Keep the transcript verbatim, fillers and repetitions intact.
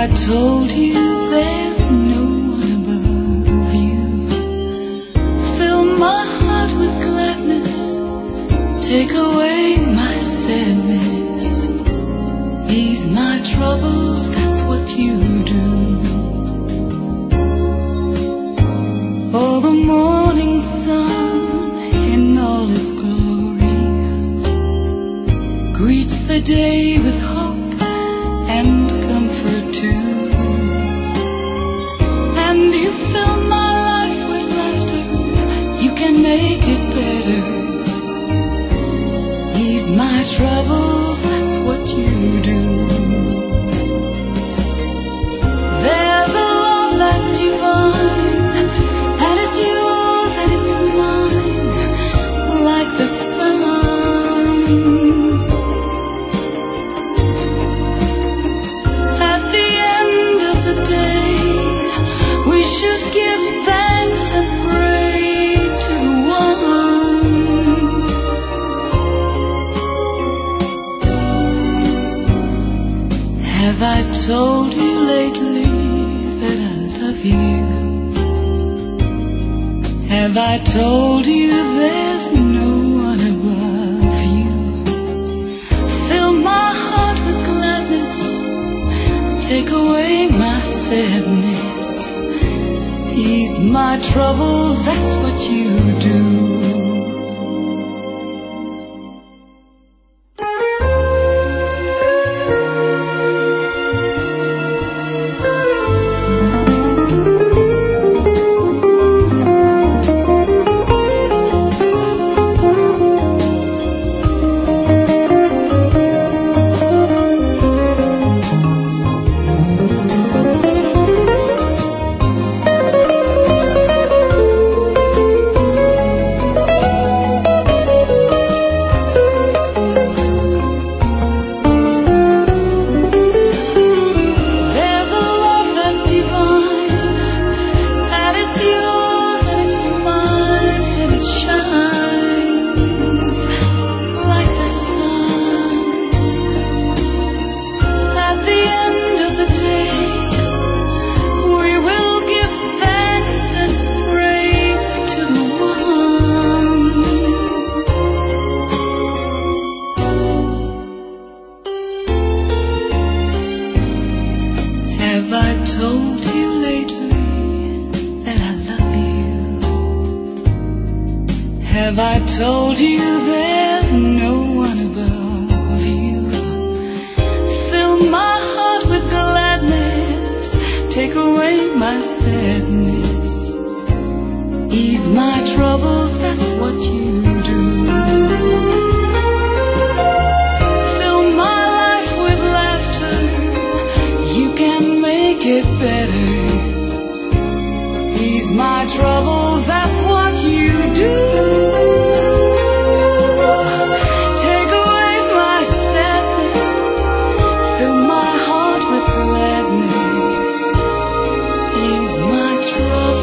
I told you there's no one above you? Fill my heart with gladness, take away my sadness, ease my troubles, that's what you do. Oh, the morning sun in all its glory greets the day with hope and comfort too. And you fill my life with laughter, you can make it better. Ease my troubles, that's what you do. There's a love that's divine, and it's yours and it's mine, like the sun. At the end of the day, we should give thanks and pray to the one. Have I told you lately that I love you? Have I told you there's no one above you? Fill my heart with gladness, take away my sadness, ease my troubles, that's what you do. Have I told you lately that I love you? Have I told you there's no one above you? Fill my heart with gladness, take away my sadness, ease my troubles, that's what you do. Fill my life with laughter, you can make it better. Ease my troubles, that's what you do. Take away my sadness, fill my heart with gladness, ease my troubles.